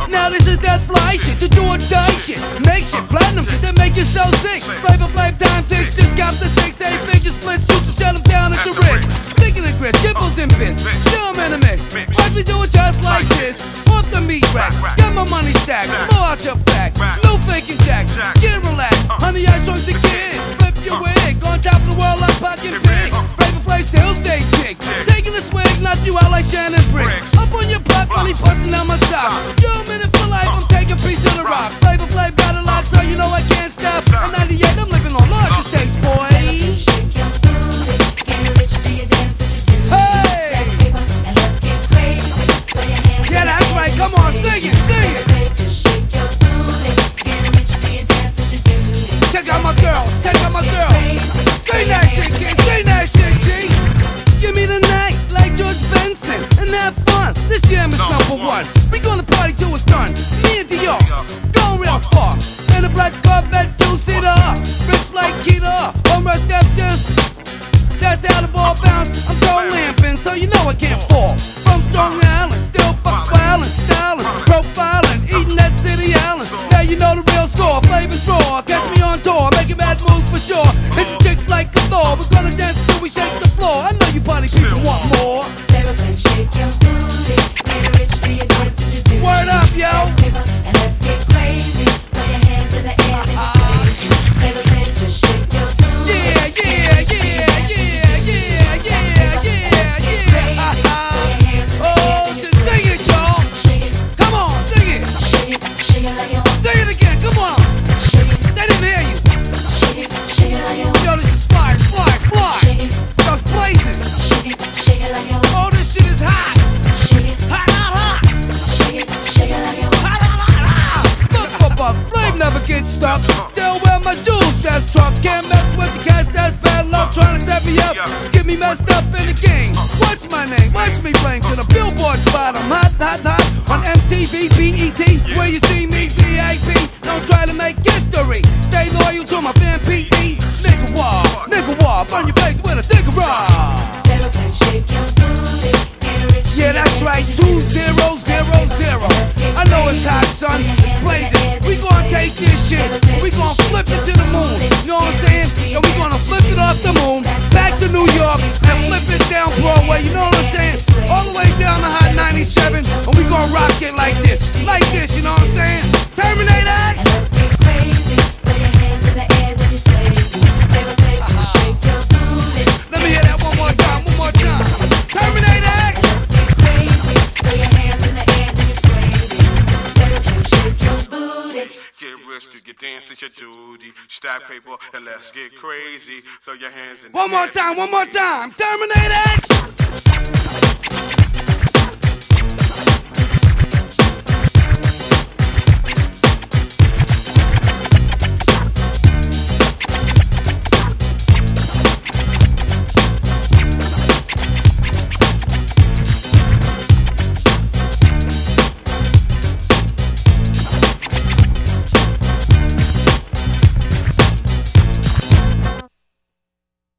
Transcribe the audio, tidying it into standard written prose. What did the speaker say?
Now this is that fly shit, the do or die shit. Make shit, platinum shit that make you so sick. Flavor Flav time ticks, just got the 6-8 figure splits. Used to shut them down at the wrist. Sticking the grits, gimbals and bits. Do them in a mix. Watch me do it just like this. Off the meat rack, get my money stacked. Blow out your back, no faking jack. Get relaxed, honey, I joined the kid. Flip your wig, on top of the world like pocket pig. Flavor Flav still stay chick. Taking a swig, knock you out like Shannon Brick. Up on your block, money busting out my sock. Yo, minute for life, I'm taking a piece of the rock. Flavor Flav got a lot, so you know I can't stop. At 98, I'm living on large estates, boy. Shake your booty, get rich, do your dance as you do. Hey! Stack paper and let's get crazy. Throw your hands Yeah, that's right, come on, sing it, sing it. Just shake your booty, get rich, do your dance as you do. Check out my girls, check out my girls. Say that shit, G, say that shit, G. Give me the night like George Benson and have fun. This jam is #1. We gonna party till it's done. Me and Dior, going real far. In a black Corvette, 2-seater. Rich like Keita, home run step just. That's how the ball bounce. I'm so lamping, so you know I can't fall. From Strong Island, still buck wildin', styling, profiling, eating that City Island. Now you know the real score, flavors raw. Catch me on tour, making bad moves for sure. Hitting chicks like a floor. We're gonna dance till we shake the floor. I know you party people want more. Flavor Flav, shake your booty, get rich, do your dance as you do. Word up, yo. Stack paper and let's get crazy. Throw your hands in the air and you sway. Flavor Flav, just shake your booty. Yeah, yeah, yeah, yeah, yeah, yeah, yeah, yeah. Oh, just sing it, y'all. Shake it, Come on, sing it. shake it like you want. Sing it again, come on. Shake it, They didn't hear you. shake it like you want. Yo, this is fly, fly, fly. Shake it, Yo, it's blazing. shake it like you want. Oh, this shit is hot. Shake it, Hot, hot, hot. shake it like you want. Hot, hot, hot, hot. Look for Buck, Flame never gets stuck. Still wear my jewels, that's truck. Can't mess with the cash, that's bad luck. Trying to set me up, get me messed up in the game. What's my name? Watch me flame to the Billboard spot. I'm hot, hot, hot on MTV, BET. Where you see me, VIP. Don't try to make history. Stay loyal to my fan, PE. Nigga war, burn your face with a cigarette. Flavor Flav, shake your booty, get rich. Yeah, that's right, 2000. I know it's hot, son, it's blazing. We gonna take this shit, we gonna flip it to the moon. You know what I'm saying? And we gonna flip it off the moon, back to New York, and flip it down Broadway. You know what I'm saying? All the way down to Hot 97, and we gonna rock it like this, you know what I'm saying? Terminator X! Let's get crazy. Throw your hands in the air when you sway. Flavor Flav, just shake your booty. Let me hear that one more time. Terminator X! Let's get crazy. Throw your hands in the air when you sway. Flavor Flav, shake your booty. Get rich to your dance is your duty. Stack paper and let's get crazy. Throw your hands in the One more air. time. Terminator X!